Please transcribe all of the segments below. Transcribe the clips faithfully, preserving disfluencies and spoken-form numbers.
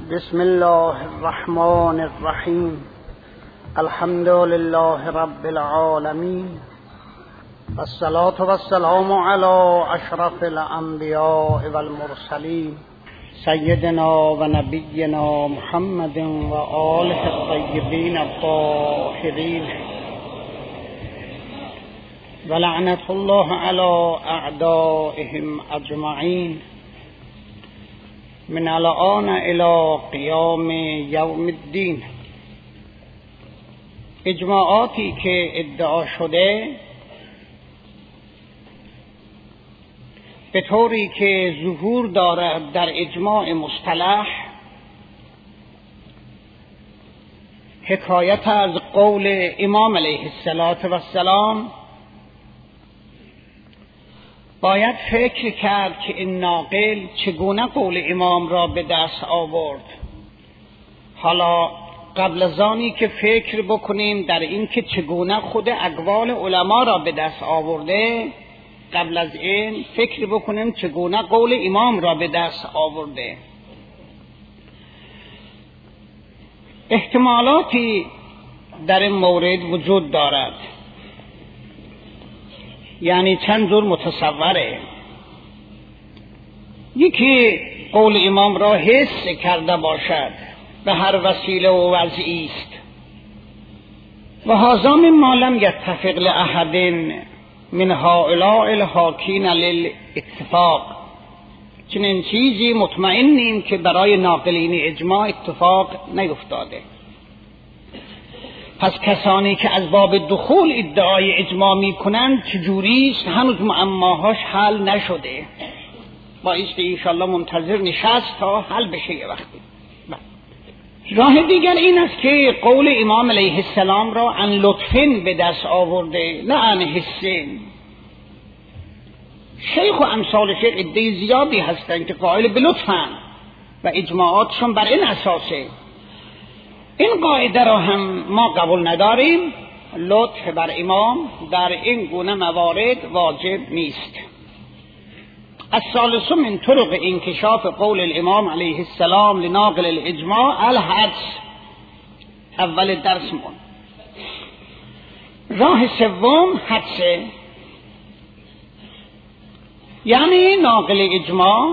بسم الله الرحمن الرحیم. الحمد لله رب العالمین و الصلاة و السلام علی اشرف الانبیاء والمرسلین سیدنا و نبینا محمد و آله الطیبین الطاهرین و لعنت الله علی اعدائهم اجمعین من الان الی قیام یوم الدین. اجماعاتی که ادعا شده به طوری که ظهور دارد در اجماع مصطلح حکایت از قول امام علیه السلام، باید فکر کرد که این ناقل چگونه قول امام را به دست آورد. حالا قبل از آنی که فکر بکنیم در این که چگونه خود اقوال علما را به دست آورده، قبل از این فکر بکنیم چگونه قول امام را به دست آورده. احتمالاتی در این مورد وجود دارد، یعنی چند جور متصوره. یکی قول امام را حس کرده باشد به هر وسیله و وضعی است و هذا مما لم یتفق لأحد من هؤلاء الحاکین للاتفاق. چنین چیزی مطمئنیم که برای ناقلین اجماع اتفاق نیفتاده. پس کسانی که از باب دخول ادعای اجماع می کنند چجوری است؟ هنوز معماهاش حل نشده، بایستی انشالله منتظر نشست تا حل بشه یه وقتی. راه دیگر این است که قول امام علیه السلام را عن لطفن به دست آورده، نه عن حسن. شیخ و امثال شیخ عده زیادی هستند که قائل به لطفن و اجماعاتشون بر این اساسه. این قاعده را هم ما قبول نداریم. لطف بر امام در این گونه موارد واجب نیست. الثالث من طرق انکشاف قول الامام علیه السلام لناقل الاجماع الحدس. اول درسمون راه سوم حدسه، یعنی ناقل اجماع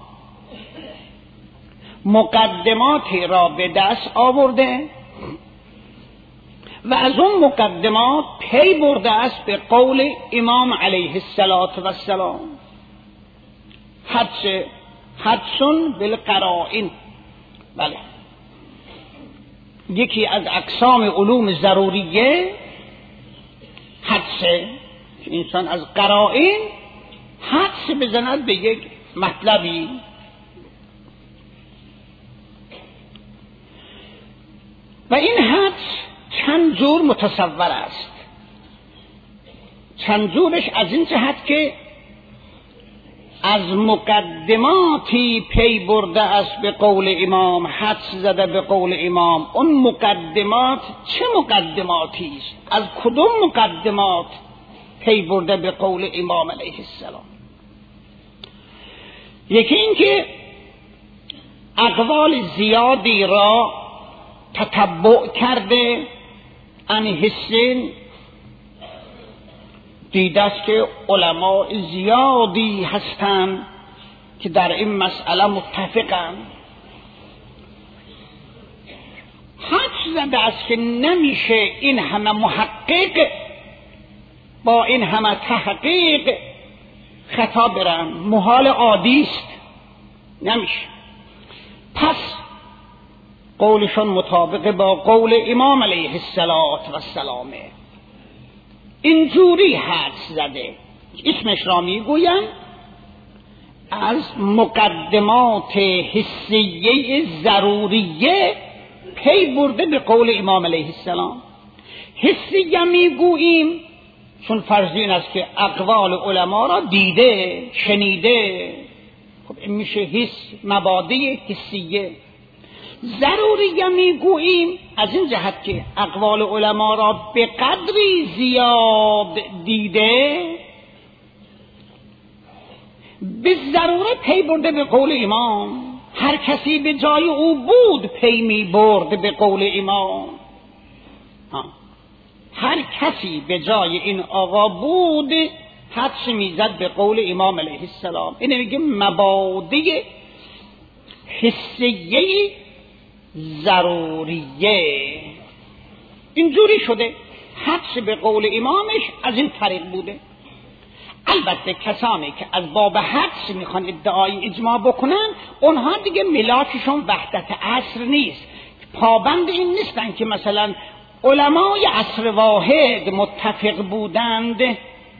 مقدماتی را به دست آورده و از اون مقدمات پی برده است به قول امام علیه السلام. حدس حدسون بالقرائن. بله، یکی از اقسام علوم ضروریه حدسه که انسان از قرائن حدس بزند به یک مطلبی. و این حدس چند جور متصور است. چند جورش از این جهت که از مقدماتی پی برده است به قول امام، حدس زده به قول امام. اون مقدمات چه مقدماتی است؟ از کدوم مقدمات پی برده به قول امام علیه السلام؟ یکی این که اقوال زیادی را تتبع کرده عن حسن، دیده است که علماء زیادی هستند که در این مسئله متفقند. حدس زده است که نمیشه این همه محقق با این همه تحقیق خطا برن، محال عادی است، نمیشه. پس قولشون مطابق با قول امام علیه السلام. اینجوری حدس زده، اسمش را میگویم از مقدمات حسیه ضروریه پی برده به قول امام علیه السلام. حسیه میگوییم چون فرض این است که اقوال علما را دیده، شنیده. خب این میشه حس، مبادی حسیه. ضروریه میگوییم از این جهت که اقوال علما را به قدری زیاد دیده به ضرورت پی برده به قول امام. هر کسی به جای او بود پی می برد به قول امام. ها. هر کسی به جای این آقا بود حدس میزد به قول امام علیه السلام. اینه میگه مبادی حسیه ضروریه اینجوری شده. حدس به قول امامش از این طریق بوده. البته کسانی که از باب حدس میخوان ادعای اجماع بکنن اونها دیگه ملاکشون وحدت عصر نیست، پابند این نیستن که مثلا علمای عصر واحد متفق بودند.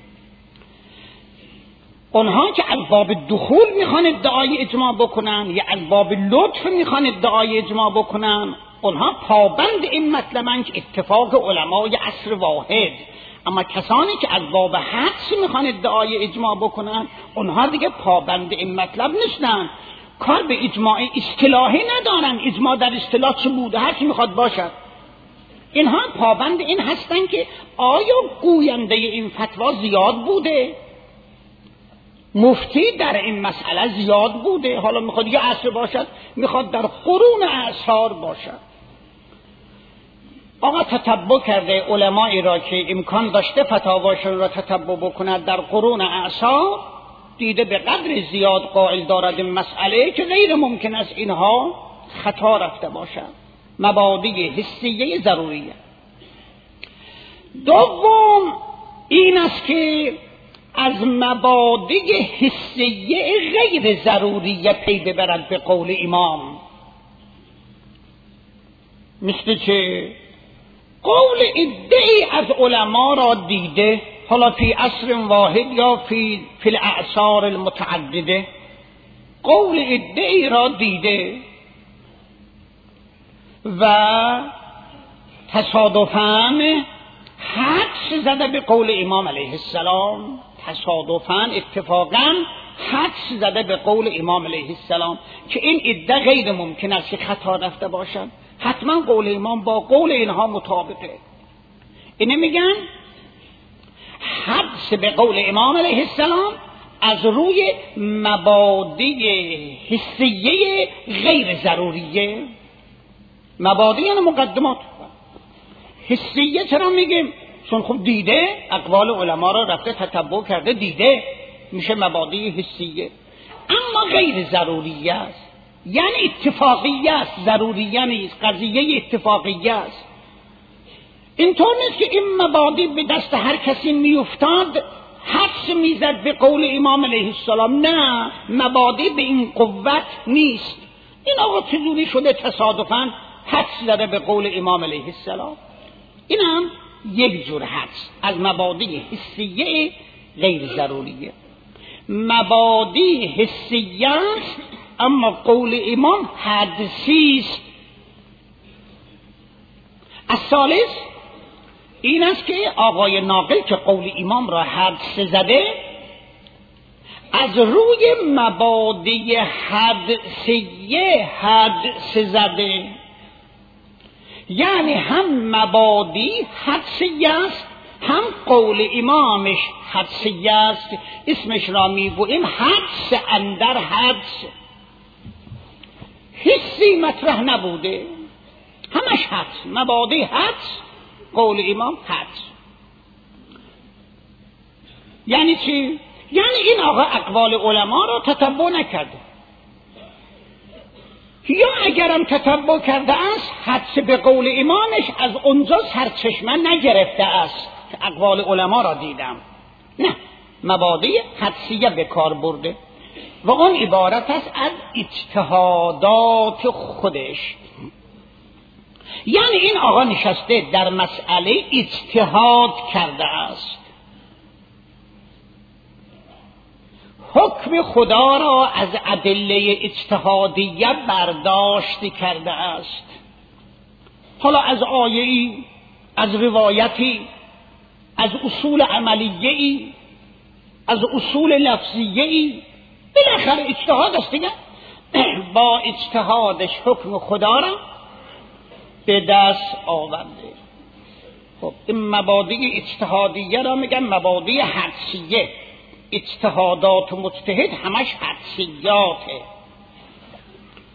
اونها که از باب دخول میخوان ادعای اجماع بکنن یا از باب لطف میخوان ادعای اجماع بکنن اونها پابند این مطلبن که اتفاق علمای عصر واحد. اما کسانی که از باب حدس میخوان ادعای اجماع بکنن اونها دیگه پابند این مطلب نیستن، کار به اجماع اصطلاحی ندارن. اجماع در اصطلاح چه بوده هر کی میخواد باشد. اینها پابند این هستن که آیا گوینده این فتوا زیاد بوده، مفتی در این مسئله زیاد بوده، حالا میخواد یه عصر باشد، میخواد در قرون اعصار باشد. آقا تتبع کرده علمایی را که امکان داشته فتاواشون را تتبع بکند در قرون اعصار، دیده به قدر زیاد قائل دارد این مسئله که غیر ممکن است اینها خطا رفته باشد. مبادی حسیه ضروریه. دوم این است که از مبادی حسیه غیر ضروریه پی ببرد به قول امام. مثل چه؟ قول ادعی از علما را دیده، حالا فی عصر واحد یا فی فی الاعصار المتعدده، قول ادعی را دیده و تصادفاً حدس زده به قول امام علیه السلام، تصادفاً اتفاقاً حدس زده به قول امام علیه السلام که این ادعا غیر ممکن است که خطا رفته باشد، حتما قول امام با قول اینها مطابقه. اینه میگن حدس به قول امام علیه السلام از روی مبادی حسیه غیر ضروریه. مبادی یعنی مقدمات. حسیه چرا میگیم؟ چون خب دیده، اقوال علما را رفته تتبع کرده دیده، میشه مبادی حسیه. اما غیر ضروریه است، یعنی اتفاقیه است، ضروریه نیست، قضیه اتفاقیه است. اینطور نیست که این مبادی به دست هر کسی میافتاد حدس میزد به قول امام علیه السلام. نه، مبادی به این قوت نیست. این آقا چجوری شده تصادفاً حدس زده به قول امام علیه السلام؟ این هم یک جور حدس از مبادی حسیه غیر ضروریه. مبادی حسیه است اما قول امام حدسی است. الثالث این است که آقای ناقل که قول امام را حدس زده از روی مبادی حدسیه حدس زده، یعنی هم مبادی حدسیه است هم قول امامش حدسیه است. اسمش را میگوییم حدس اندر حدس. حسی مطرح نبوده، همش حدس، مبادی حدس، قول امام حدس. یعنی چی؟ یعنی این آقا اقوال علما را تتبع نکرده، یا اگرم تتبع کرده است حدس به قول امامش از اونجا سرچشمه نگرفته است که اقوال علما را دیدم. نه، مبادی حدسیه به کار برده و اون عبارت است از اجتهادات خودش. یعنی این آقا نشسته در مسئله اجتهاد کرده است، حکم خدا را از ادله اجتهادیه برداشت کرده است. حالا از آیه‌ای، از روایتی، از اصول عملیه‌ای، از اصول لفظیه‌ای، بالاخره اجتهاد است دیگه. با اجتهادش حکم خدا را به دست آورده. خب این مبادی اجتهادیه را میگن مبادی حدسیه. اجتهادات و مجتهد همش حدسیاته.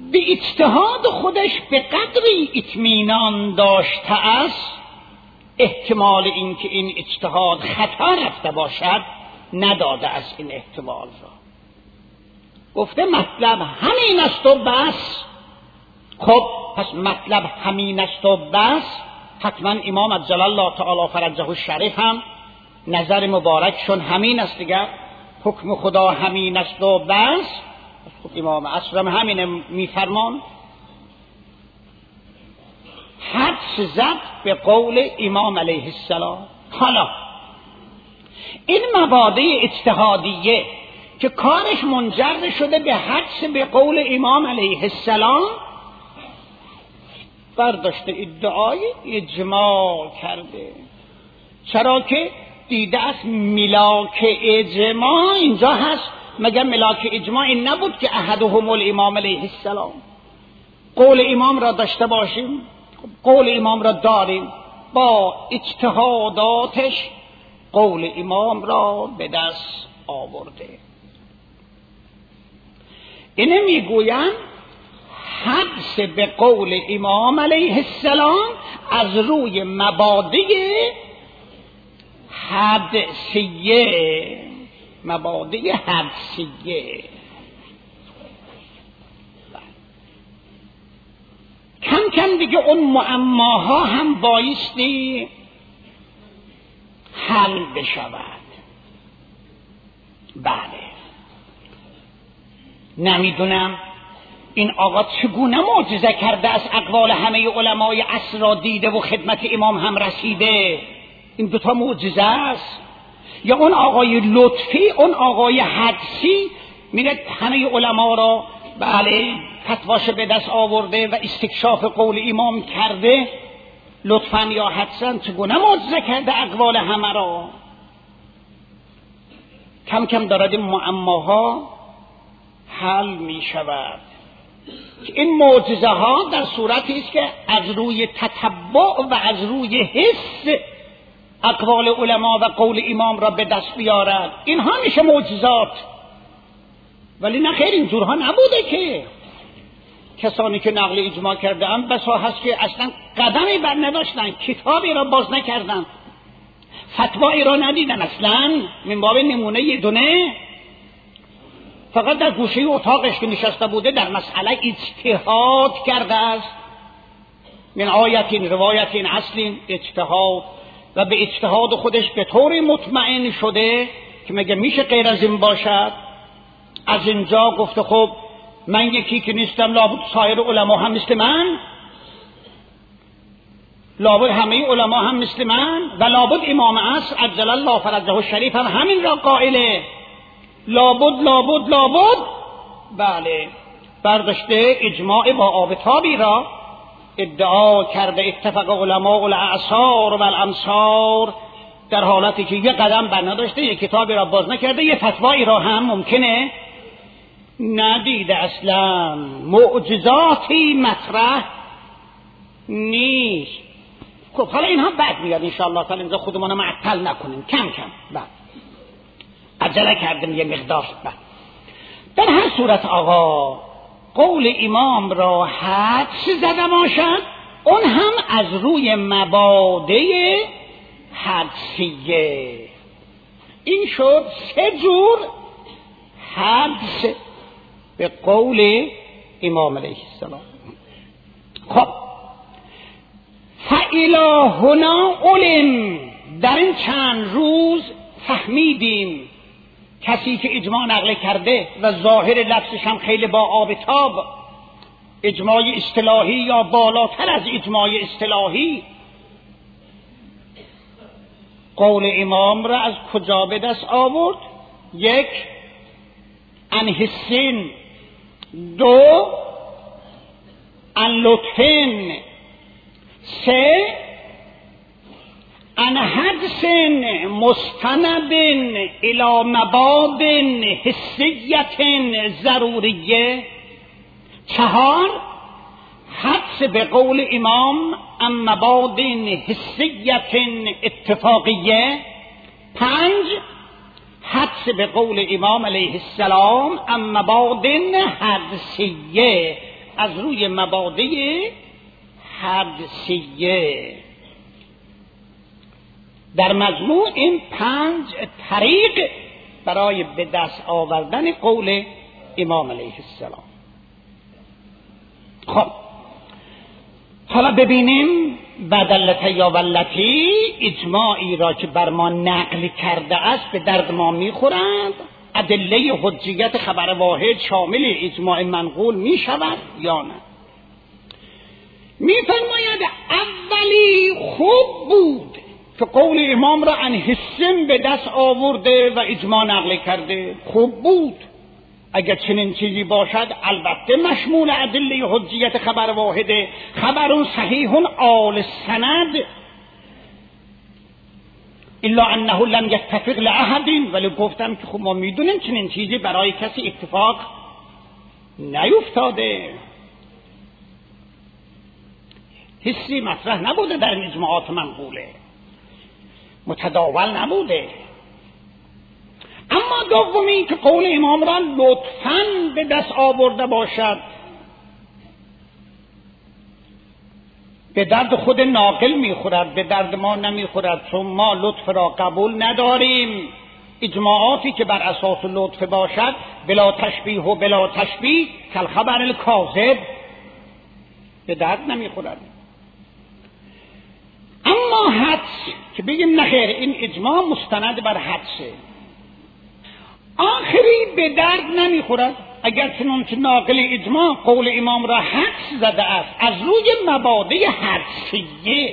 به اجتهاد خودش به قدری اطمینان داشته است احتمال اینکه این اجتهاد خطا رفته باشد نداده است این احتمال را. گفته مطلب همین است و بس. خب پس مطلب همین است و بس، حتما امام عجل الله تعالی فرجه الشریف هم نظر مبارکشون همین است دیگر. حکم خدا همین است و بس. خب امام عصر هم همین میفرمان. حدس زد به قول امام علیه السلام. حالا این مبادئ اجتهادیه که کارش منجر شده به حدس به قول امام علیه السلام، برداشته ادعای اجماع کرده. چرا که دیده است ملاک اجماع اینجا هست. مگر ملاک اجماع این نبود که احدهم الامام علیه السلام؟ قول امام را داشته باشیم، قول امام را داریم، با اجتهاداتش قول امام را به دست آورده. اینه میگویند حدس به قول امام علیه السلام از روی مبادئ حدسیه، مبادئ حدسیه. کم کم دیگه اون معماها هم بایستی حل بشود. بله، نمیدونم این آقا چگونه معجزه کرده از اقوال همه علمای عصر را دیده و خدمت امام هم رسیده. این دوتا معجزه است. یا اون آقای لطفی، اون آقای حدسی میره همه علما را بله فتواش به دست آورده و استکشاف قول امام کرده. لطفاً یا حدساً چگونه معجزه کرده اقوال همه را. کم کم دارد این معماها حل می شود. این معجزه ها در صورتی است که از روی تتبع و از روی حس اقوال علما و قول امام را به دست بیارد. اینها میشه معجزات. ولی نه خیر، اینجورها نبوده که کسانی که نقل اجماع کرده هم بسا هست که اصلا قدمی بر نداشتن، کتابی را باز نکردن، فتوایی را ندیدن، اصلا من باب نمونه یه دونه فقط در گوشه اتاقش که نشسته بوده در مسئله اجتهاد کرده است. من آیتین روایتین اصلین اجتهاد، و به اجتهاد خودش به طور مطمئن شده که مگه میشه غیر از این باشد. از اینجا گفته خب من یکی که نیستم، لابد سایر علما هم مثل من، لابد همه علما هم مثل من، و لابد امام عصر عجل الله فرجه الشریف هم همین را قائله. لابد لابد لابد بله، برداشته اجماع با آب تابی را ادعا کرده. اتفق علماء الاعصار و الامصار، در حالتی که یه قدم بر نداشته، یه کتابی را باز نکرده، یه فتوایی را هم ممکنه ندیده. اصلا معجزاتی مطرح نیست. خب حالا اینها بعد میاد انشاءالله تعالی، اینجا خودمون معطل نکنیم، کم کم بعد عجله کردیم یه مقدار. بعد در هر صورت آقا قول امام را حدس زده باشد، اون هم از روی مبادئ حدسیه. این شد سه جور حدس به قول امام علیه السلام. خب فإلی هنا علم، در این چند روز فهمیدیم کسی که اجماع نقل کرده و ظاهر لفظش هم خیلی با آب تاب، اجماع اصطلاحی یا بالاتر از اجماع اصطلاحی، قول امام را از کجا به دست آورد؟ یک، عن حسین، دو، عن لطفین، سه، عن حدس مستند الى مباد حسیت ضروریه، چهار، حدس به قول امام عن مباد حسیت اتفاقیه، پنج، حدس به قول امام علیه السلام عن مباد حدسیه. از روی مبادی حدسیه. در مجموع این پنج طریق برای به دست آوردن قول امام علیه السلام. خب حالا ببینیم بدلته یا ولتی اجماعی را که بر ما نقل کرده است به درد ما میخورند. ادله حجیت خبر واحد شامل اجماع منقول می شود یا نه؟ می فرماید اولی خوب بود که قول امام را عن حسن به دست آورده و اجماع نقل کرده. خوب بود. اگر چنین چیزی باشد البته مشمول ادله حجیت خبر واحده. خبر صحیح آل سند الا انه لم یتفق لاحد. ولی گفتم که خب ما میدونیم چنین چیزی برای کسی اتفاق نیفتاده. حسی مطرح نبوده در اجماعات منقوله، متداول نبوده. اما دومی که قول امام را لطفاً به دست آورده باشد، به درد خود ناقل میخورد، به درد ما نمیخورد، چون ما لطف را قبول نداریم. اجماعاتی که بر اساس لطف باشد بلا تشبیه و بلا تشبیه کالخبر الکاذب به درد نمیخورد. اما حدس که بگیم نخیر این اجماع مستند بر حدسه، آخری به درد نمیخورد. اگر چنانچه ناقل اجماع قول امام را حدس زده است از روی مبادی حدسیه،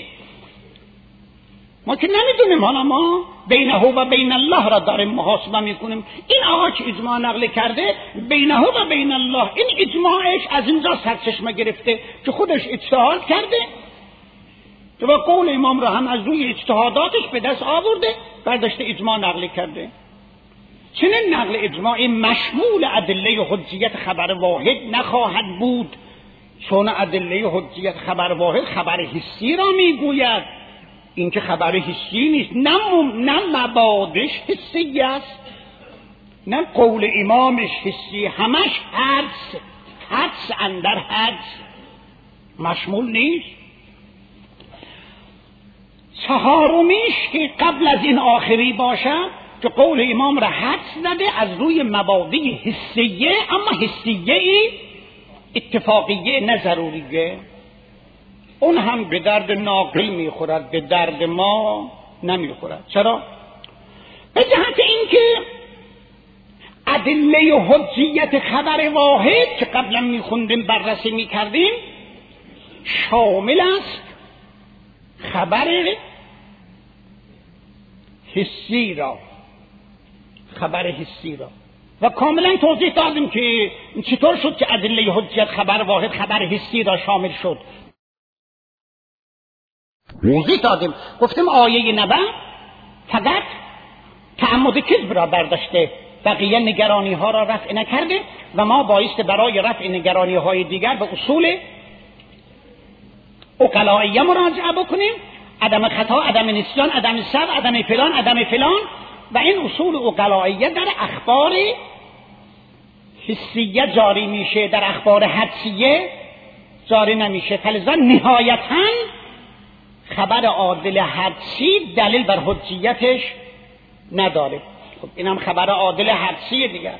ما که نمیدونیم، حالا ما بینه و بین الله را داریم محاسبه میکنیم. این آقا که اجماع نقل کرده بینه و بین الله، این اجماعش از اینجا سرچشمه گرفته که خودش اجتهاد کرده و قول امام را هم از روی اجتهاداتش به دست آورده، برداشته اجماع نقل کرده. چنین نقل اجماعی مشمول ادله حجیت خبر واحد نخواهد بود، چون ادله حجیت خبر واحد خبر حسی را میگوید. این که خبر حسی نیست، نه نه مبادش حسی است، نه قول امامش حسی، همش حدس، حدس اندر حدس، مشمول نیست. چهارمیش که قبل از این آخری باشد که قول امام را حدس زده از روی مبادی حسیه، اما حسیه ای اتفاقیه نه ضروریه. اون هم به درد ناقل میخورد، به درد ما نمیخورد. چرا؟ به جهت اینکه ادله حجیت خبر واحد که قبلا میخوندیم بررسی میکردیم شامل است خبر حسی را، خبر حسی را و کاملا توضیح دادیم که چطور شد که ادله حجیت خبر واحد خبر حسی را شامل شد. توضیح دادیم، گفتیم آیه نبأ فقط تعمد کذب را برداشته، بقیه نگرانی ها را رفع نکرده و ما بایسته برای رفع نگرانی های دیگر به اصول عقلائیه مراجعه بکنیم. عدم خطا، عدم نسیان، عدم سهو، عدم فلان، عدم فلان، و این اصول عقلائیه در اخبار حسیه جاری میشه، در اخبار حدسیه جاری نمیشه. فلذا نهایتاً خبر عادل حدسی دلیل بر حجیتش نداره. خب اینم خبر عادل حدسی دیگر.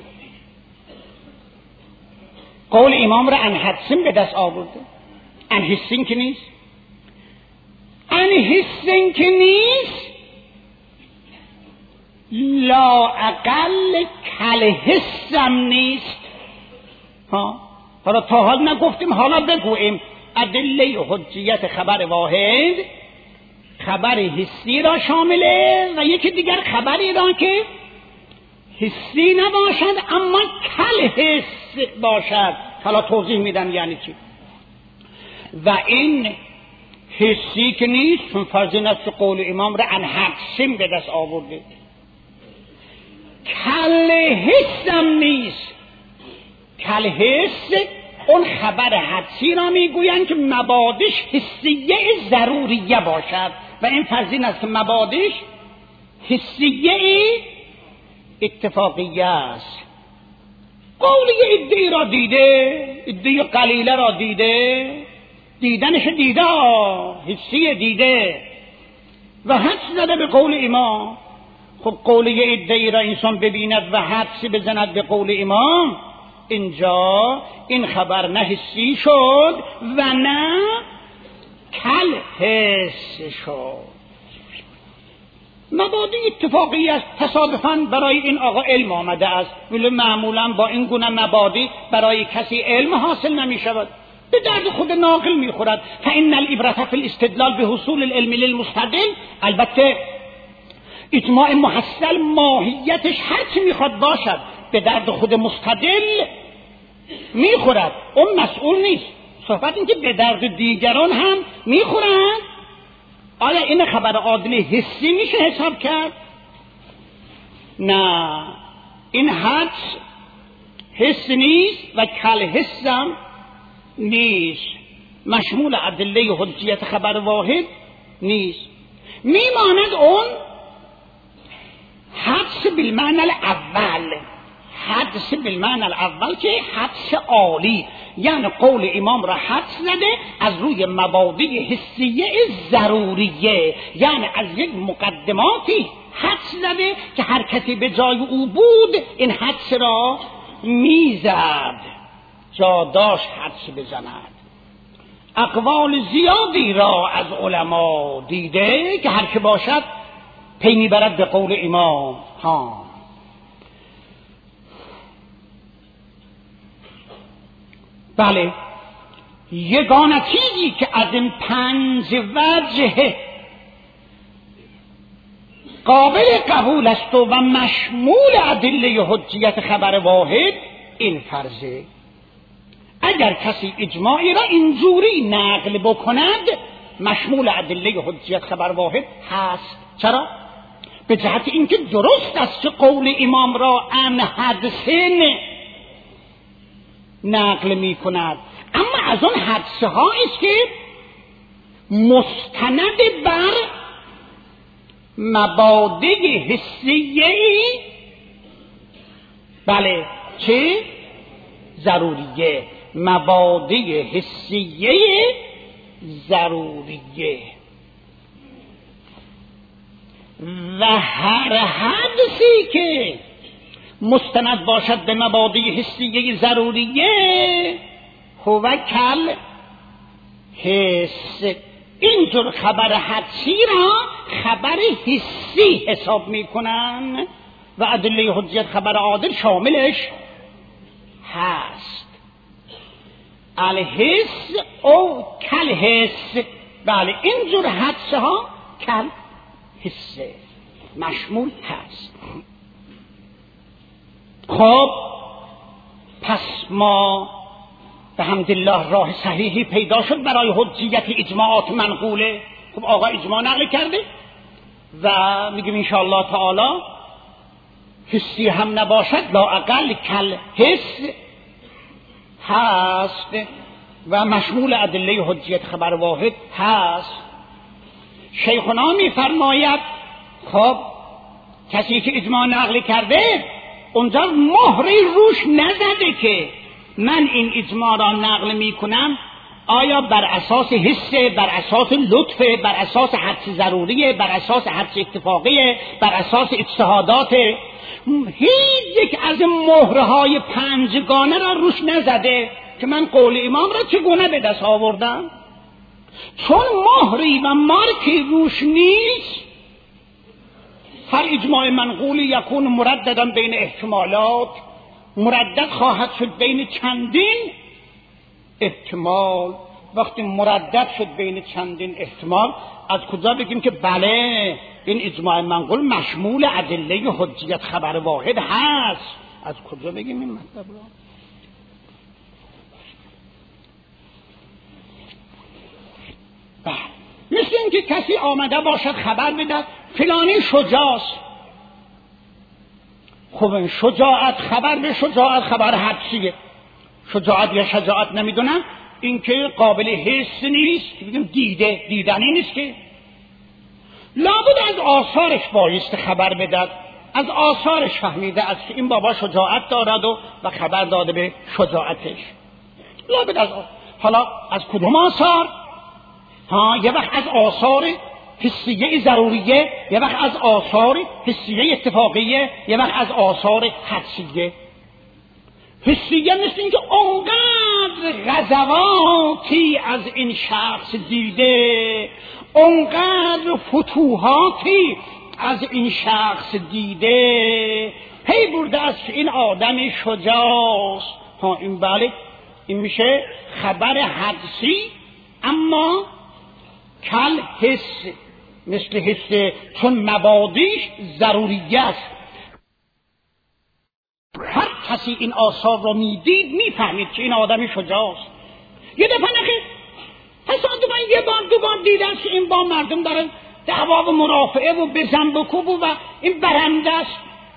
قول امام را ان حدسین به دست آورده، ان حسین که نیست، ان حسین که نیست، لا اقل کل حسم نیست. ها حالا تا حال نگفتیم، حالا بگوییم ادله حجیت خبر واحد خبر حسی را شامله و یکی دیگر خبری را که حسی نباشد اما کل حس باشد. حالا توضیح میدم یعنی چی. و این حسی که نیست، چون فرض این است که قول امام را ان حدسین به دست آورده، کل حسم نیست. کل حس اون خبر حدسی را میگویند که مبادش حسیه ضروریه باشد و این فرضین است که مبادش حسیه اتفاقیه است. قول یه عده‌ای را دیده عده قلیله را دیده، دیدنش دیده، حسی دیده و حدس زده به قول امام. خب قول یه عده‌ای را انسان ببیند و حدس بزند به قول امام، اینجا این خبر نه حسی شد و نه کل حس شد. مبادی اتفاقی است، تصادفاً برای این آقا علم آمده است، ولی معمولاً با این گونه مبادی برای کسی علم حاصل نمی شود، به درد خود ناقل می خورد. فإن العبرة في الاستدلال به حصول العلم للمستدل. البته اجماع محصل ماهیتش هر چی میخواد باشد به درد خود مستدل میخورد، اون مسئول نیست. صحبت این که به درد دیگران هم میخورد. آیا این خبر عادل حسی میشه حساب کرد؟ نه، این حدس حس نیست و کل حسم نیست، مشمول ادله حجیت خبر واحد نیست. میماند اون حدس بالمعنی الاول، حدس بالمعنی الاول که حدس عالی، یعنی قول امام را حدس زده از روی مبادی حسیه ضروریه، یعنی از یک مقدماتی حدس زده که هر کسی به جای او بود این حدس را میزد، جا داشت حدس بزند. اقوال زیادی را از علما دیده که هر که باشد پی میبرد به قول امام. ها بله، یگانه چیزی که از این پنج وجه قابل قبول است و مشمول ادله حجیت خبر واحد این فرضه. اگر کسی اجماعی را اینجوری نقل بکند مشمول ادله حجیت خبر واحد هست. چرا؟ به جهت اینکه درست است که قول امام را عن حدثین نقل می کند، اما از آن حدثه ها است که مستند بر مبادی حسیه، بله چه؟ ضروریه، مبادی حسیه ضروریه. و هر حدثی که مستند باشد به مبادی حسیه ضروریه هو کل حس. اینجور خبر حدسی را خبر حسی حساب میکنن و ادله حجیت خبر عادل شاملش هست. الحس او کل حس، بله اینجور حدس ها کل حسه مشمول هست. خب پس ما به حمدالله راه صحیحی پیدا شد برای حجیت اجماعات منقوله. خب آقا اجماع نقل کرده و میگیم انشاءالله تعالی حسی هم نباشد لااقل کل حس هست و مشمول ادله حجیت خبر واحد هست. شیخنا میفرماید خب کسی که اجماع نقل کرده اونجا مهری روش نزده که من این اجماع را نقل میکنم آیا بر اساس حسه، بر اساس لطفه، بر اساس حدس ضروریه، بر اساس حدس اتفاقیه، بر اساس اجتهادات. هیچ یک از مهرهای پنجگانه را روش نزده که من قول امام را چگونه به دست آوردم. چون مهری و مارکی روش نیست، هر اجماع منقول یکون مرددن بین احتمالات، مردد خواهد شد بین چندین احتمال. وقتی مردد شد بین چندین احتمال از کجا بگیم که بله این اجماع منقول مشمول ادله حجیت خبر واحد هست؟ از کجا بگیم این مطلب را؟ بله مثل اینکه کسی آمده باشد خبر بده فلانی شجاعست. خب این شجاعت خبر به شجاعت خبر حدسیه. شجاعت یا شجاعت نمیدونم، این که قابل حس نیست که بگیم دیده، دیدنی نیست که. لابد از آثارش بایست خبر بدد، از آثارش فهمیده است که این بابا شجاعت دارد و, و خبر داده به شجاعتش. لابد از آثار. حالا از کدوم آثار؟ ها یه وقت از آثار حسیه ضروریه، یه وقت از آثار حسیه اتفاقیه، یه وقت از آثار حدسیه. حسیه مثل اینکه اونقدر غزواتی از این شخص دیده، اونقدر فتوحاتی از این شخص دیده، پی برده است که این آدم شجاعست. ها این بله این میشه خبر حدسی، اما کل حس، مثل حس، چون مبادیش ضروریه است. هر کسی این آثار رو میدید میفهمید که این آدم شجاعست. یه دفعه نخیر تصادفاً یه بار دو بار دیدن که این با مردم داره دعوا و مرافعه و بزن بکوب و این برنده است،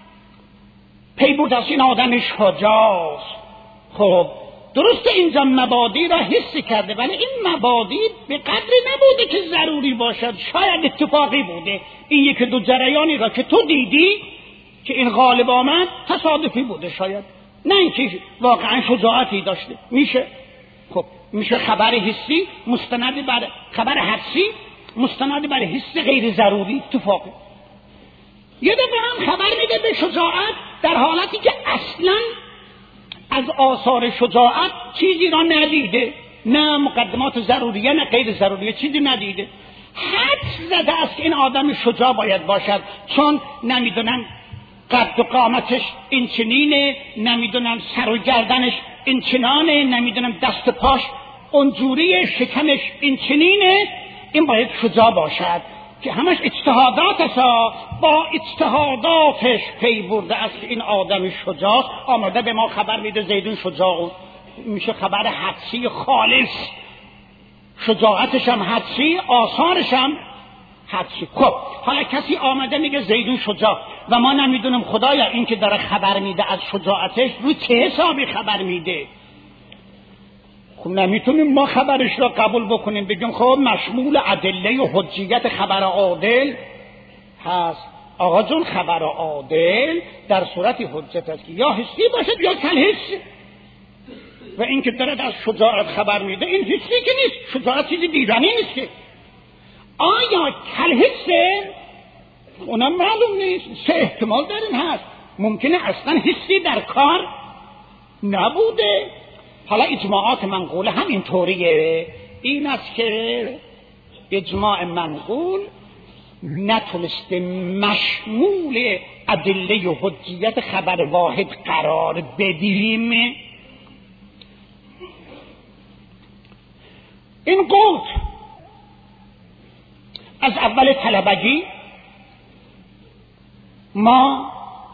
پی برده است این آدم شجاعست. خب درسته اینجا مبادی را حس کرده، ولی این مبادی به قدری نبوده که ضروری باشد، شاید اتفاقی بوده. این یک دو جریانی را که تو دیدی که این غالب آمد تصادفی بوده شاید، نه اینکه واقعا شجاعتی داشته. میشه خب میشه خبر حسی مستند بر خبر حدسی، مستند بر حس غیر ضروری اتفاقی. یه دفعه هم خبر میده به شجاعت در حالتی که اصلا از آثار شجاعت چیزی را ندیده، نه مقدمات ضروریه نه غیر ضروریه، چیزی ندیده. حدس زده است که این آدم شجاع باید باشد، چون نمیدونن قد و قامتش این چنینه، نمیدونم سر و گردنش این چنانه، نمیدونم دست پاش اونجوری، شکمش این چنینه، این باید شجاع باشد. که همش اجتهادات است، با اجتهاداتش پی برده است که این آدم شجاع آمده به ما خبر میده زیدون شجاع. میشه خبر حدسی خالص، شجاعتش هم حدسی، آثارش هم حدسی. خب حالا کسی آمده میگه زیدون شجاع و ما نمیدونم خدایا این که داره خبر میده از شجاعتش رو چه حسابی خبر میده. خب نمیتونیم ما خبرش را قبول بکنیم بگیم خب مشمول ادله و حجیت خبر عادل هست. آقا جون خبر عادل در صورت حجت است که یا حسی باشد یا کل حس، و این که داره از شجاعت خبر میده این حسی که نیست، شجاعت چیزی دیدنی نیست که. آیا کل حسه؟ اونم معلوم نیست. سه احتمال در این هست، ممکنه اصلا حسی در کار نبوده. حالا اجماعات منقوله هم این طوریه، این است که اجماع منقول نتونسته مشمول ادله و حجیت خبر واحد قرار بدیم. این قول از اول طلبگی ما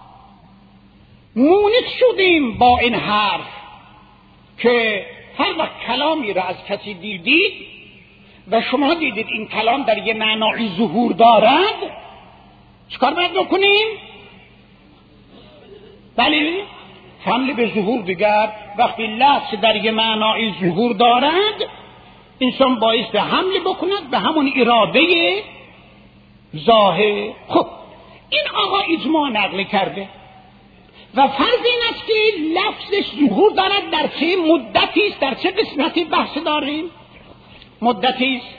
مونس شدیم با این حرف که هر وقت کلامی را از کسی دیدید و شما دیدید این کلام در یه معنای ظهور دارد، چیکار باید بکنیم؟ بله حمل به ظهور. دیگر وقتی لفظ در یه معنای ظهور دارد انسان باعث به حمل بکند به همون اراده ظاهر. خب این آقا اجماع نقل کرده و فرض این است که لفظش ظهور دارد در چه مدتی است، در چه قسمتی بحث داریم؟ مدتی است.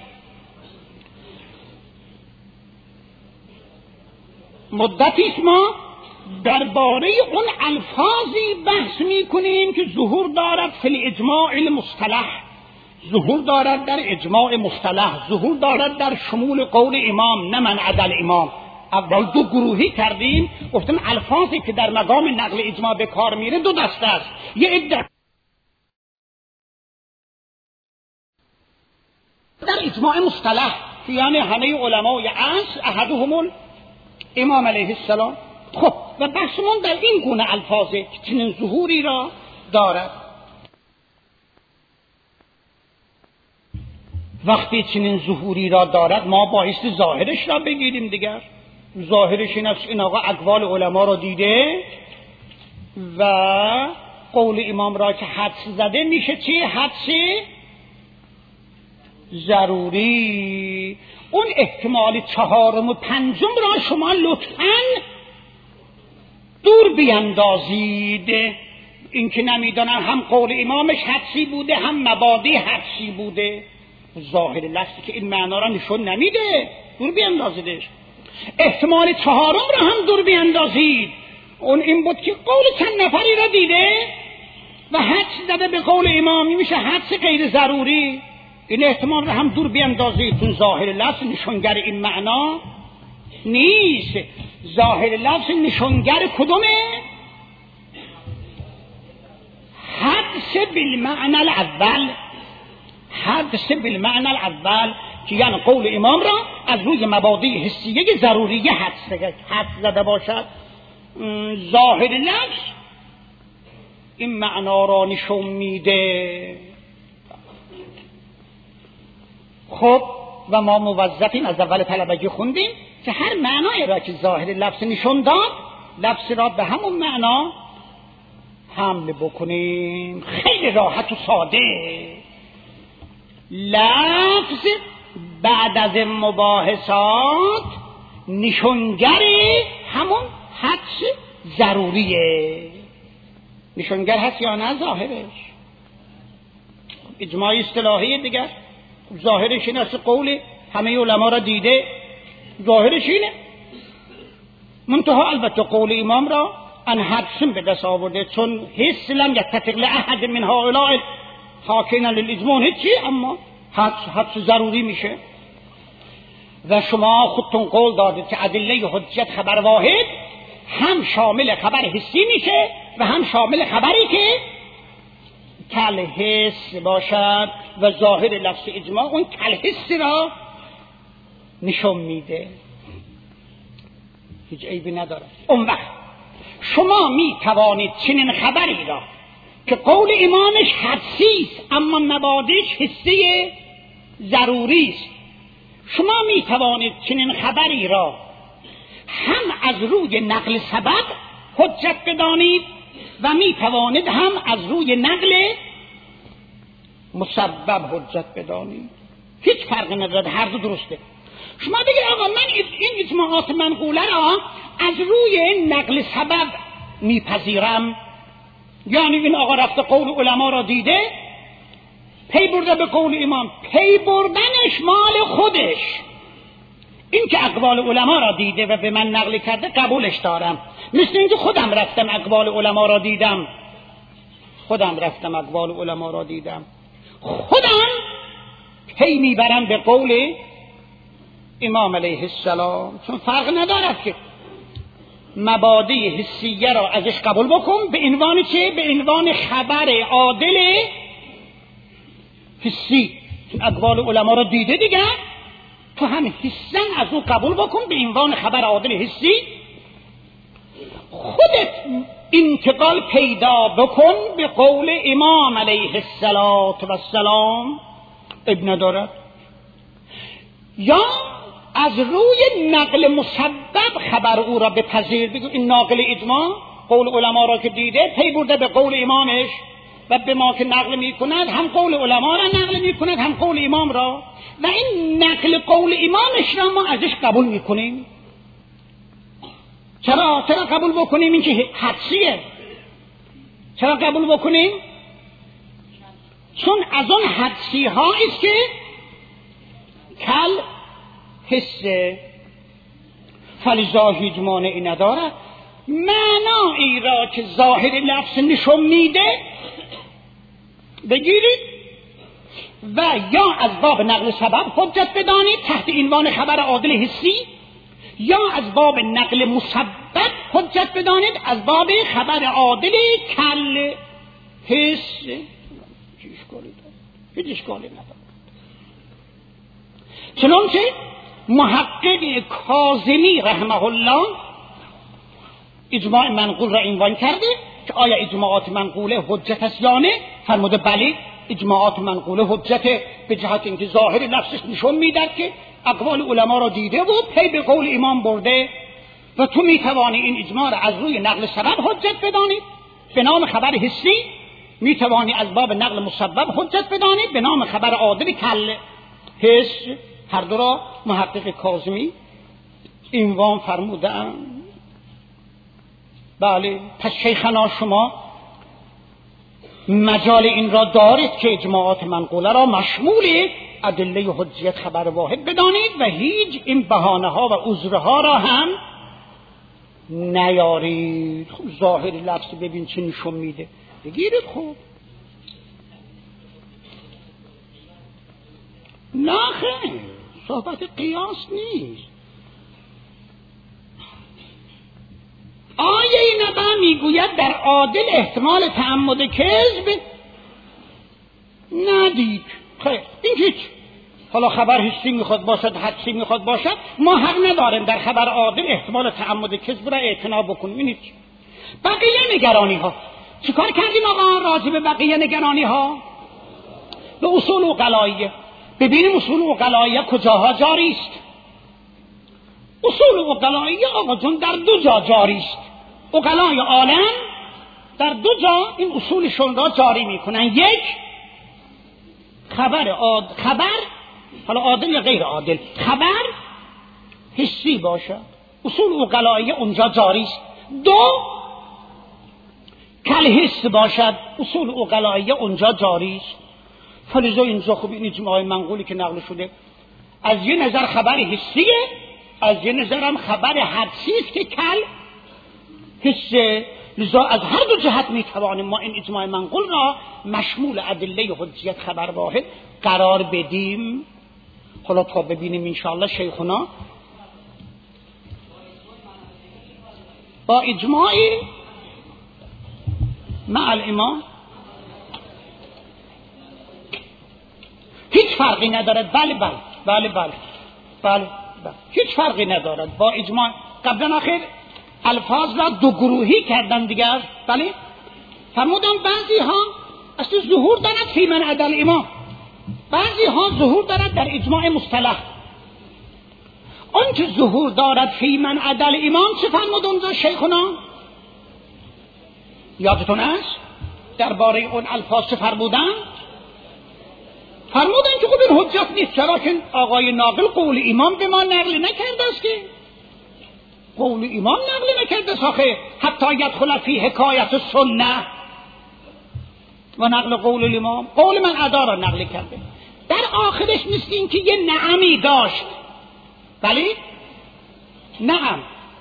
مدتی است ما درباره اون الفاظی بحث می‌کنیم که ظهور دارد فی اجماع المصطلح، ظهور دارد در اجماع مصطلح، ظهور دارد در شمول قول امام، نه من عدل امام. اول دو گروهی کردیم، گفتیم الفاظی که در مقام نقل اجماع به کار میره دو دسته است. یه عده در اجماع مصطلح یعنی همه علمای عصر، احدهم امام علیه السلام. خب و بحثمون در این گونه الفاظی که چنین ظهوری را دارد. وقتی چنین ظهوری را دارد ما بایستی ظاهرش را بگیریم. دیگر ظاهرش این است این آقا اقوال علما را دیده و قول امام را که حدس زده میشه چه؟ حدس ضروری. اون احتمال چهارم و پنجم را شما لطفاً دور بیندازید. این که نمیدانم هم قول امامش حدسی بوده هم مبادی حدسی بوده. ظاهر لفظی که این معنا را نشون نمیده، دور بیاندازیدش. احتمال چهارم را هم دور بیاندازید، اون این بود که قول چند نفری را دیده و حدس زده به قول امامی، میشه حدس غیر ضروری. این احتمال را هم دور بیاندازید، چون ظاهر لفظ نشونگر این معنا نیست. ظاهر لفظ نشونگر کدومه؟ حدس بالمعنى الاول، حدس بالمعنى الاول که یعنی قول امام را از روی مبادی حسیه ضروریه حدس حدس زده باشد. ظاهر لفظ این معنا را نشون میده. خب و ما موظفیم از اول طلبگی خوندیم که هر معنای را که ظاهر لفظ نشون داد، لفظ را به همون معنا حمل بکنیم. خیلی راحت و ساده. لفظ بعد از مباحثات نشونگر همون حدس ضروریه. نشونگر هست یا نه ظاهرش؟ اجماع اصطلاحی دیگر ظاهرش این است، قول همه علما را دیده، ظاهرش اینه. منتها البته قول امام را ان حدسن به دست آورده، چون حس لم یتفق لأحد من هؤلاء حاکینا للاجماع هیچی، اما حدس حدس ضروری میشه. و شما خودتون قول دادید که ادله حجت خبر واحد هم شامل خبر حسی میشه و هم شامل خبری که کل حس باشد و ظاهر لفظ اجماع اون کل حس را نشون میده، هیچ عیبی نداره. اون وقت شما می توانید چنین خبری را که قول امامش حدسی است اما مبادیش حسی ضروری است، شما می توانید چنین خبری را هم از روی نقل سبب حجت بدانید و می توانید هم از روی نقل مسبب حجت بدانید. هیچ فرقی نداره، هر دو درسته. شما بگید آقا من این اجماعات منقوله را از روی نقل سبب میپذیرم، یعنی این آقا رفته قول علما را دیده، پی برده به قول امام، پی بردنش مال خودش. این که اقوال علما را دیده و به من نقل کرده قبولش دارم، مثل اینکه خودم رفتم اقوال علما را دیدم، خودم رفتم اقوال علما را دیدم خودم پی میبرم به قول امام علیه السلام، چون فرق ندارد که مبادی حسیه را ازش قبول بکن به عنوان چه؟ به عنوان خبر عادل حسی، چون اقوال علما را دیده دیگه، تو هم حسن از او قبول بکن به عنوان خبر عادل حسی، خودت انتقال پیدا بکن به قول امام علیه السلام. ابن ندارد. یا از روی نقل مسبب خبر او را بپذیر، بگو این ناقل اجماع قول علما را که دیده پی برده به قول امامش و به ما که نقل می کند هم قول علما را نقل می کند هم قول امام را، و این نقل قول امامش را ما ازش قبول می کنیم. چرا؟ چرا قبول بکنیم؟ این که حدسیه. چرا قبول بکنیم؟ چون از اون حدسی ها است که کل حسه، فلذا هیچ مانعی ندارد معنایی را که ظاهر لفظ نشون میده بگیرید و یا از باب نقل سبب حجت بدانید تحت عنوان خبر عادل حسی، یا از باب نقل مسبب حجت بدانید از باب خبر عادل کل حس. هیچ اشکالی ندارد. چنانچه محقق کاظمی رحمه الله اجماع منقول را عنوان کرده که آیا اجماعات منقوله حجت است یا نه؟ فرموده بله، اجماعات منقوله حجت به جهت اینکه ظاهر لفظش نشون میدهد که اقوال علما را دیده و پی به قول امام برده و تو میتوانی این اجماع را از روی نقل سبب حجت بدانید به نام خبر حسی، میتوانی از باب نقل مسبب حجت بدانید به نام خبر عادل کل حس. هر دو را محقق کاظمی عنوان فرمودند. بله، پس شیخنا شما مجال این را دارید که اجماعات منقوله را مشمول ادله حجیت خبر واحد بدانید و هیچ این بهانه ها و عذرها را هم نیارید. خب ظاهر لفظ ببین چه نشون میده، بگیرید. خوب نه خیر، صحبت قیاس نیست. آیه نبا میگوید در عادل احتمال تعمد کذب ندید. خیر این هیچ، حالا خبر حسی میخواد باشد حدسی میخواد باشد، ما حق نداریم در خبر عادل احتمال تعمد کذب را اعتنا بکنیم. این هیچ. بقیه نگرانی ها چیکار کردیم آقا راجع به بقیه نگرانی ها؟ به اصول عقلاییه. ببینیم اصول عقلاییه کجاها جاری است. اصول عقلاییه آقا جون در دو جا جاری است. عقلای عالم در دو جا این اصولشون را جاری میکنن. یک، خبر عاد... خبر حالا عادل یا غیر عادل، خبر حسی باشه، اصول عقلاییه اونجا جاری است. دو، کل حس باشد، اصول عقلاییه اونجا جاری است. فلذا اینجا خوب این اجماع منقولی که نقل شده از یه نظر خبر حسیه، از یه نظر هم خبر حدسی است که کل حسه. لذا از هر دو جهت میتوانیم ما این اجماع منقول را مشمول ادله حجیت خبر واحد قرار بدیم. حالا تا ببینیم انشاءالله شیخنا با اجماعی مع الامام هیچ فرقی ندارد. بله بله بله بله بله بله هیچ فرقی ندارد با اجماع. قبلا آخر الفاظ را دو گروهی کردن دیگر. بله فرمودن بعضی ها اصلا ظهور دارد فی من عدل امام، بعضی ها ظهور دارد در اجماع مصطلح. آن که ظهور دارد فی من عدل امام چه فرمود اونجا شیخنا؟ یادتون است درباره اون الفاظ چه فرمودن؟ فرمودن که خب این حجت نیست. چرا که آقای ناقل قول امام به ما نقل نکرده است، که قول امام نقل نکرده ساخه حتی یدخل فی حکایت سنه و نقل قول الامام. قول من ادا را نقل کرده. در آخرش مثل این که یه نعمی داشت. بله نعم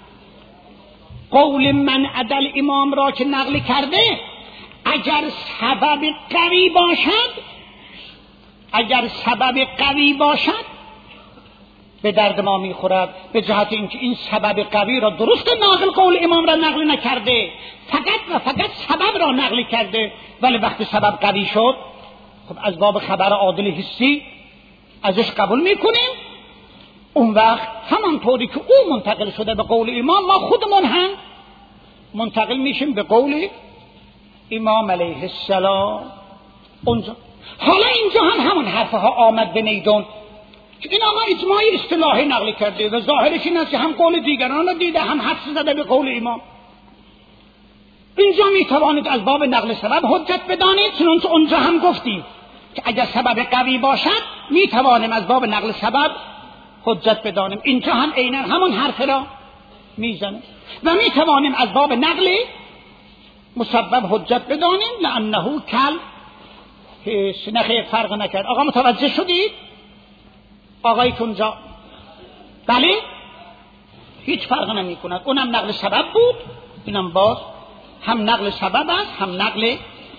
قول من عدل امام را که نقل کرده اگر سبب قوی باشد اگر سبب قوی باشد به درد ما میخورد، به جهت اینکه این سبب قوی را درست ناقل قول امام را نقل نکرده، فقط و فقط سبب را نقل کرده. ولی وقتی سبب قوی شد خب از باب خبر عادل حسی ازش قبول میکنیم. اون وقت همانطوری که او منتقل شده به قول امام ما خودمون هم منتقل میشیم به قول امام علیه السلام اونجا. حالا اینجا هم همون حرفها آمد به میدان که این آقا اجماعی اصطلاحی نقل کرده و ظاهرش این است که هم قول دیگران را دیده هم حدس زده به قول امام. اینجا میتوانید از باب نقل سبب حجت بدانید، چنانچه اونجا هم گفتیم که اگر سبب قوی باشد میتوانیم از باب نقل سبب حجت بدانیم. اینجا هم عیناً همون حرف را میزنه و میتوانیم از باب نقل مسبب حجت بدانیم لانه کل حس. نخیر فرق نکرد. آقا متوجه شدید؟ آقایی که اونجا بله هیچ فرق نمی کند. اونم نقل سبب بود، اینم باز هم نقل سبب است هم نقل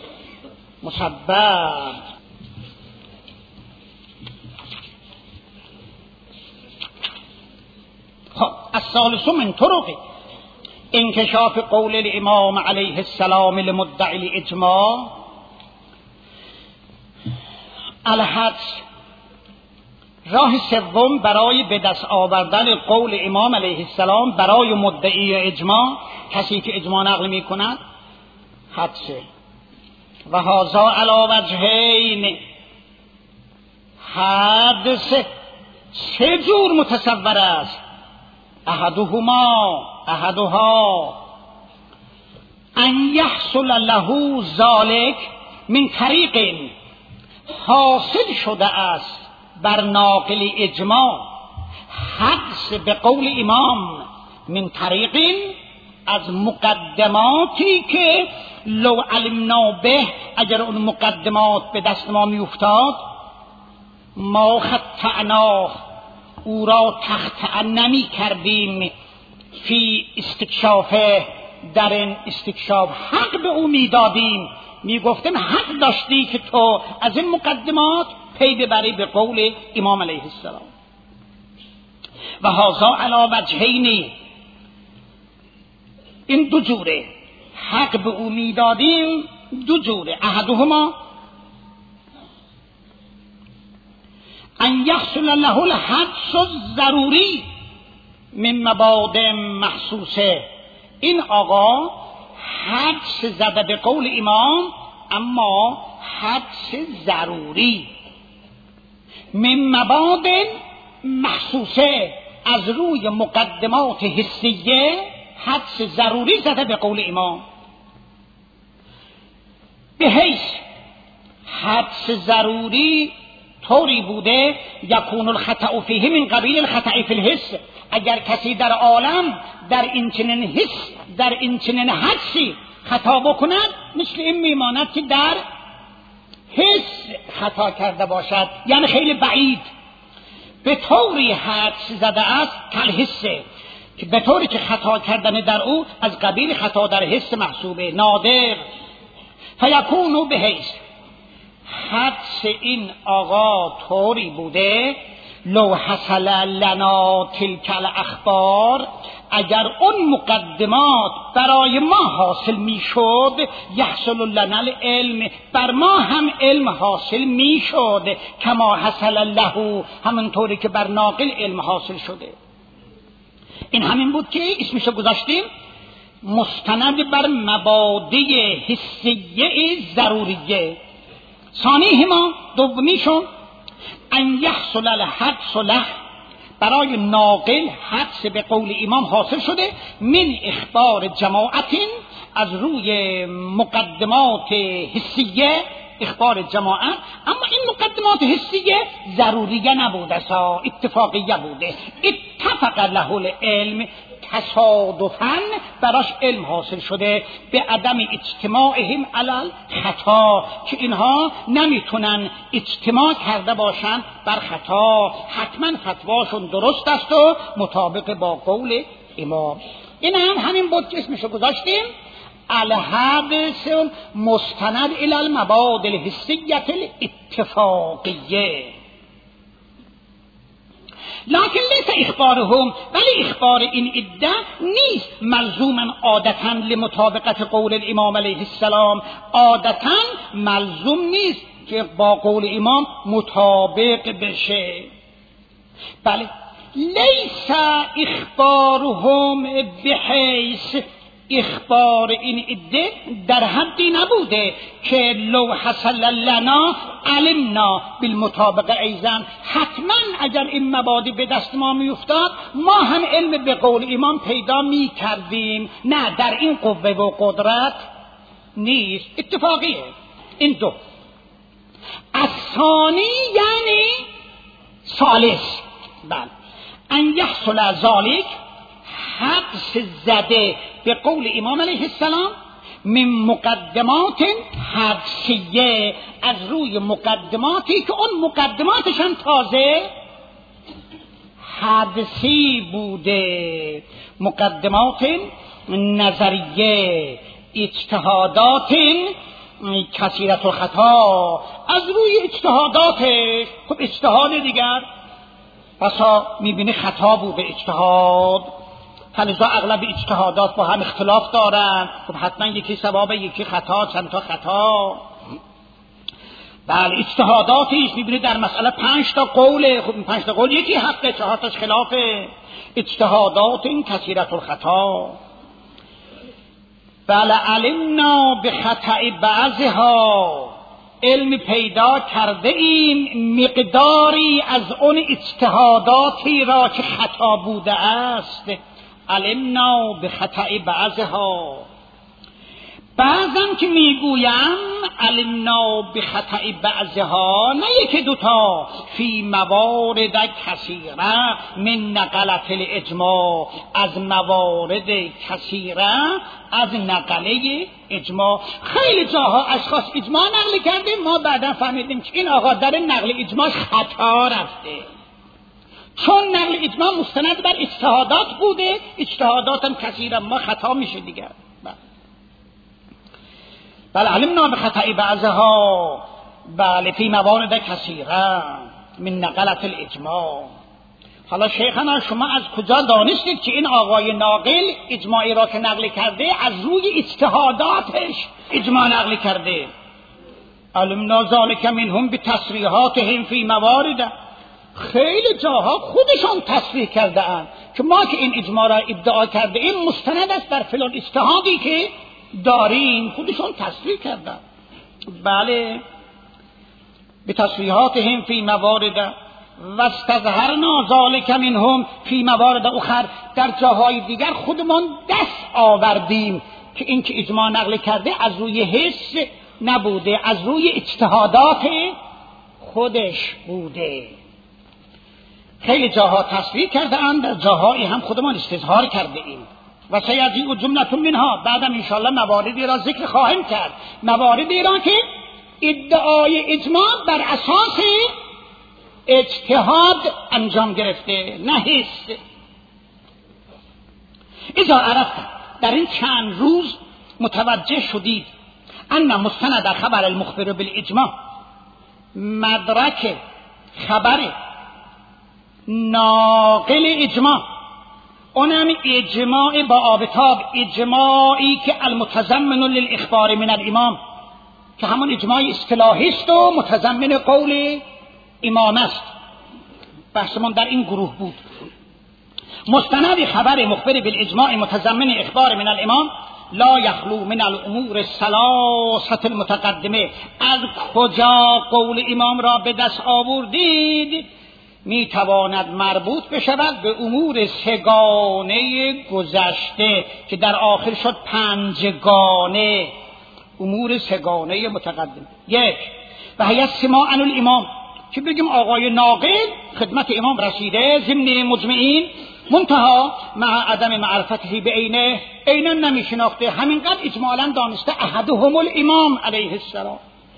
مسبب. خب الثالث من طرق انکشاف قول الامام علیه السلام لمدعی الاجماع الحدس. راه سوم برای به دست آوردن قول امام علیه السلام برای مدعی اجماع، کسی که اجماع نقل می کند، حدسه. و هذا علی وجهین، حدس سه جور متصور است. احدهما احدها ان یحصل له ذلك من طریق حاصل شده است بر ناقل اجماع حدس به قول امام من طریق از مقدماتی که لو علمنا به، اگر اون مقدمات به دست ما می افتاد، ما خطعناه، او را تخطئ نمی کردیم، فی استکشافه، در این استکشاف حق به او می دادیم، می گفتیم حق داشتی که تو از این مقدمات پی ببری، به قول امام علیه السلام. و هذا علی وجهین، این دو جوره حق به او می دادیم، دو جوره. احدهما ان یحصل له الحدس الضروری من مباد محسوسه، این آقا حدس زده به قول امام، اما حدس ضروری، من مباد محسوسه، از روی مقدمات حسیه حدس ضروری زده به قول امام. به حیث حدس ضروری طوری بوده یکون الخطأ فیه من قبیل الخطأ فی الحس، اگر کسی در عالم در این چنین حس، در این چنین حدسی خطا بکند، مثل این میماند که در حس خطا کرده باشد، یعنی خیلی بعید. به طوری حدس زده است کل حسه، که به طوری که خطا کردن در او از قبیل خطا در حس محسوبه، نادر. فیکونو به حیث، حدس این آقا طوری بوده لو حصل لنا تلک الاخبار، اگر اون مقدمات برای ما حاصل میشد، یحصل لنا العلم، بر ما هم علم حاصل میشد، کما حصل له، همونطوری که بر ناقل علم حاصل شده. این همین بود که اسمشو گذاشتیم مستند بر مبادی حسیه ضروریه. ثانی ما، دومیشون، ان یحصل الحدس له، برای ناقل حدس به قول امام حاصل شده، من اخبار جماعت، از روی مقدمات حسیه، اخبار جماعت، اما این مقدمات حسیه ضروریه نبوده، سا اتفاقیه بوده. اتفق له العلم، تصادفاً براش علم حاصل شده، به عدم اجتماعهم علی خطا، که اینها نمیتونن اجتماع کرده باشن بر خطا، حتما فتواشون درست است و مطابق با قول امام. این هم همین بود که اسمشو گذاشتیم الحدس مستند الی المباد الحسیة الاتفاقیه. لکن لیس اخبارهم، ولی اخبار این عده نیست ملزوما عادتا لمطابقت قول الامام علیه السلام، عادتا ملزوم نیست که با قول امام مطابق بشه. بله، لیس اخبارهم بحیث، اخبار این عده در حدی نبوده که لو حصل لنا علمنا بالمطابقه ایزن، حتما اگر این مبادی به دست ما می افتاد ما هم علم به قول امام پیدا می کردیم. نه، در این قوه و قدرت نیست، اتفاقیه. این دو. الثانی یعنی ثالث، بله، ان یحصل ذالک، حدس زده به قول امام علیه السلام من مقدمات حدسیه، از روی مقدماتی که اون مقدماتشان تازه حدسی بوده، مقدمات نظریه، اجتهادات کثیرت الخطا، از روی اجتهاداتش. خب اجتهاد دیگر بسا میبینی خطا بوده اجتهاد، فلذا اغلب اجتهادات با هم اختلاف دارن، خب حتما یکی صوابه یکی خطا، چند تا خطا. بله، اجتهاداتیش میبینی در مسئله پنج تا قوله، خب این پنج تا قول یکی حقه، چهار تاش خلافه. اجتهادات این کثیرت الخطا. بله، علمنا به خطأ بعضها، علم پیدا کرده ایم مقداری از اون اجتهاداتی را که خطا بوده است. علمنا به خطأ بعضها، بعضم که میگویم علمنا بخطأ بعضها، نه یکی دوتا، فی موارد کثیره من نقلت الاجماع، از موارد کثیره از نقله اجماع. خیلی جاها اشخاص اجماع نقل کرده، ما بعدا فهمیدیم که این آقا در نقل اجماع خطا رفته، چون نقل اجماع مستند بر اجتهادات بوده، اجتهادات هم کثیره، ما خطا میشه دیگر. بل علمنا بخطأ بعضها، بله فی موارد کثیره من نقلت الاجماع. حالا شیخنا شما از کجا دانستید که این آقای ناقل اجماعی را که نقل کرده از روی اجتهاداتش اجماع نقل کرده؟ علمنا ذلک منهم بتصریحاتهم فی موارد، خیلی جاها خودشان تصریح کرده اند که ما که این اجماع را ادعا کرده این مستند است در فلان اجتهادی که دارین، خودشون تصریح کردن. بله به تصریحاتهم فی موارد و استظهرنا ذلک منهم فی موارد اخر، در جاهای دیگر خودمان دست آوردیم که این که اجماع نقل کرده از روی حس نبوده، از روی اجتهادات خودش بوده. خیلی جاها تصریح کرده اند، در جاهایی هم خودمان استظهار کرده ایم. و سیجیء جملة منها، بعدم انشاءالله مواردی را ذکر خواهیم کرد، مواردی را که ادعای اجماع بر اساس اجتهاد انجام گرفته، نه حس. اذا عرفت، در این چند روز متوجه شدید، ان مستند خبر المخبر بالاجماع، مدرک خبر ناقل اجماع، اونم اجماع با آبتاب، اجماعی که المتضمن للاخبار من الامام، که همون اجماع اصطلاحی است و متضمن قول امام است. بحثمون در این گروه بود. مستند خبر مخبر بالاجماع متضمن اخبار من الامام لا یخلو من الامور الثلاثه المتقدمه. از کجا قول امام را به دست آوردید؟ می تواند مربوط بشود به امور سگانه گذشته که در آخر شد پنجگانه، امور سگانه متقدم. یک، و هی سماع عن الامام، که بگیم آقای ناقل خدمت امام رسیده ضمن مجمعین، منتها مع عدم معرفته به عینه، عینه نمی شناخته، همینقدر اجمالا دانسته احدهم الامام علیه السلام.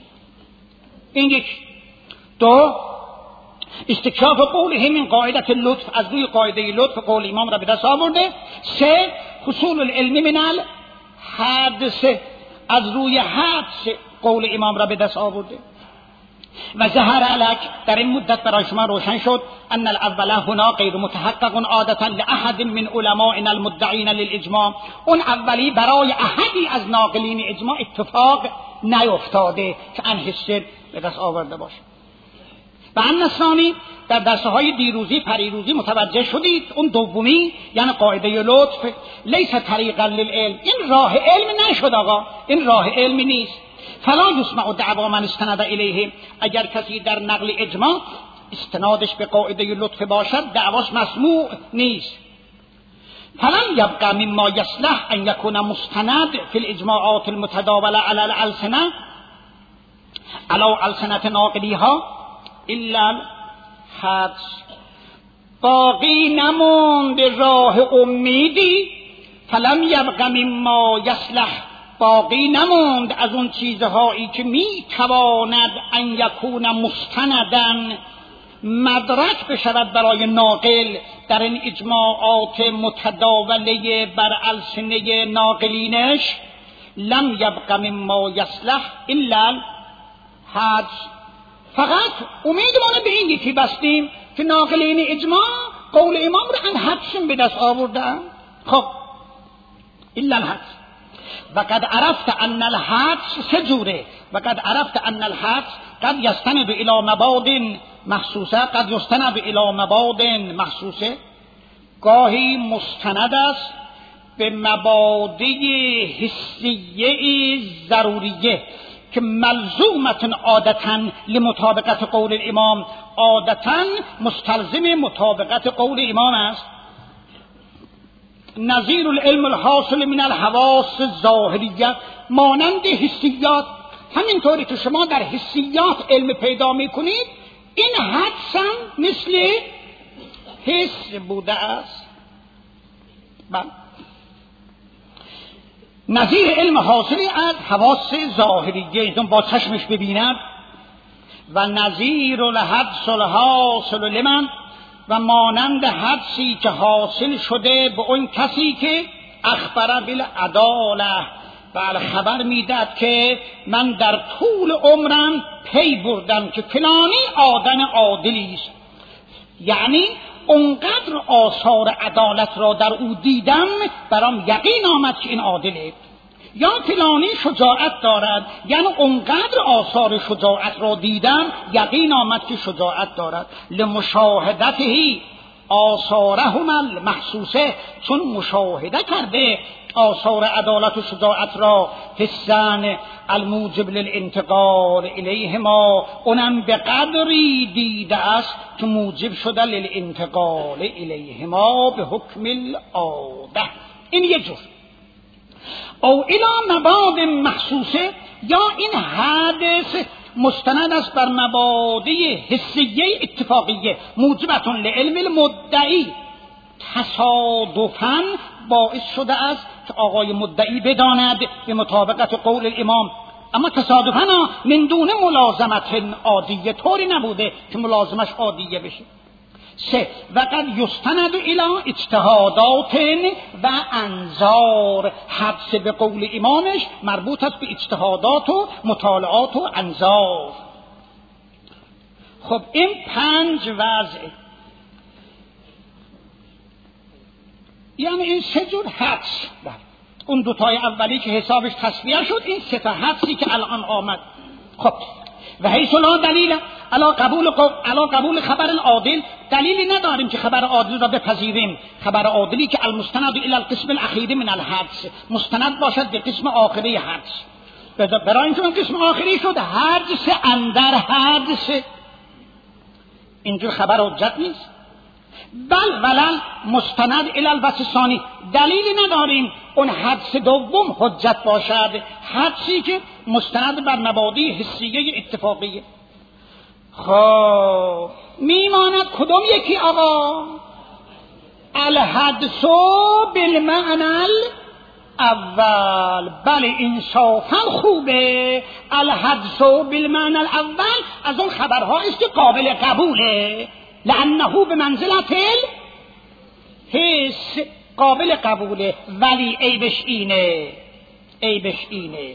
این یک. دو، استکشاف قوله من قاعده اللطف، از روی قاعده لطف قول امام را به دست آورده. سه، حصول العلم من الحدث، از روی حدث قول امام را به دست آورده. و ظهر علک، در این مدت برای شما روشن شد، ان الاول هنا غیر متحقق عادتا لاحد من علمائنا المدعین للاجماع، اون اولی برای احدی از ناقلین اجماع اتفاق نیفتاده که ان حسه به دست آورده باشه. و ان الثانی، در درسه های دیروزی پریروزی متوجه شدید، اون دومی یعنی قاعده لطف لیس طریقا للعلم، این راه علم نشد آقا، این راه علم نیست. فلا یسمع دعوا من استند الیه، اگر کسی در نقل اجماع استنادش به قاعده لطف باشد دعواش مسموع نیست. فلن یبقى مما یصلح ان یکون مستند فی الاجماعات المتداوله علی الالسنه علی السنه ناقلیها الا الحدس، باقی نموند راه امیدی. فلم یبق مما یصلح، باقی نموند از اون چیزهایی که می تواند ان یکون مستندن مدرک بشود برای ناقل در این اجماعات متداوله بر السنه ناقلینش. لم یبق مما یصلح الا الحدس، فقط امیدوانه به این یکی بستیم که ناقلین اجماع قول امام را ان حدسون به دست آوردن. خب الا الحدس، و قد عرفت ان الحدس سجوره، و قد عرفت ان الحدس قد یستند الى مباد محسوسه، قد یستند الى مباد محسوسه، گاهی مستند است به مبادی حسیه ضروریه که ملزومتن عادتاً لمطابقت قول الامام، عادتاً مستلزم مطابقت قول امام است. نظیر العلم الحاصل من الحواس الظاهریه، مانند حسیات، همینطوری که شما در حسیات علم پیدا میکنید، این حدس هم مثل حس بوده است. بله، نظیر علم حاصلی از حواس ظاهریه، اینطور با چشمش ببیند، و نظیر الحدس الحاصل لمن، و مانند حدسی که حاصل شده به اون کسی که اخبر بالعداله، بله خبر میداد که من در طول عمرم پی بردم که فلانی آدم عادلی است، یعنی اونقدر آثار عدالت را در او دیدم برام یقین آمد که این عادله، یا فلانی شجاعت دارد، یعنی اونقدر آثار شجاعت را دیدم یقین آمد که شجاعت دارد. لمشاهدته آثارهم المحسوسه، چون مشاهده کرده آثار عدالت و شجاعت را، حسن الموجب للانتقال الیهما، اونم به قدری دیده است که موجب شده للانتقال الیهما به حکم العاده. این یه جور. او الی مباد محسوسه، یا این حادث مستند است بر مبادی حسیه اتفاقیه موجبتون لعلم المدعی، تصادفاً باعث شده است که آقای مدعی بداند به مطابقت قول الامام، اما تصادفاً من دون ملازمت عادیه، طوری نبوده که ملازمش عادیه بشه. سه، وقد یستند الی اجتهادات و انظار، حدس به قول امامش مربوط است به اجتهادات و مطالعات و انظار. خب این پنج وضع، یعنی این سه جور حدس، اون دوتای اولی که حسابش تصفیه شد، این سه تا حدسی که الان آمد. خب و حیث لا دلیل علا قبول علا قبول خبر العادل، دلیلی نداریم که خبر عادل را بپذیریم، خبر عادلی که المستند الی القسم الاخیر من الحدس، مستند باشد به قسم آخری حدس. برای اینکه اون قسم آخری شد حدس اندر حدس، اینجور خبر حجت نیست. بل ولن مستند الی الوصف ثانی، دلیلی نداریم اون حدس دوم حجت باشد، حدسی که مستند بر مبادی حسیه اتفاقیه. خب میماند کدوم یکی آقا؟ الحدس بالمعنى الاول. بله انصافا خوبه، الحدس بالمعنى الاول از اون خبرها است که قابل قبوله، لانه به منزلت حس قابل قبوله، ولی عیبش اینه عیبش اینه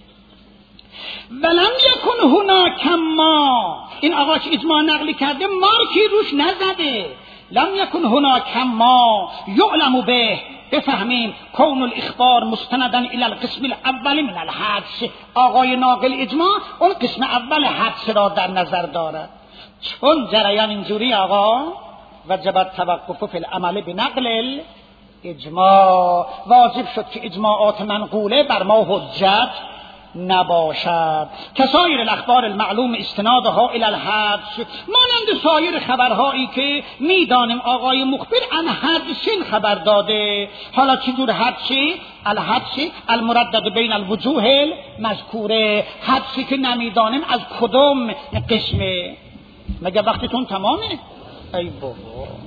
ولم یکن هناک ما، این آقا که اجماع نقلی کرده مارکی روش نزده، لم یکن هناک ما یعلم به، بفهمیم کون الاخبار مستندن الی القسم الاول من الحدس، آقای ناقل اجماع اون قسم اول حدس را در نظر دارد. چون جریان اینجوری آقا وجب التوقف فی العمل بنقل اجماع، واجب شد که اجماعات منقوله بر ما حجت نباشد. کسایر الاخبار المعلوم استنادها الی الحدس، مانند سایر خبرهایی که میدانیم آقای مخبر عن حدس خبر داده. حالا چجور حدسی؟ الحدس المردد بین الوجوه المذکوره، حدسی که نمیدانیم از کدوم قسمه. مگه وقتتون تمامه؟ ای بابا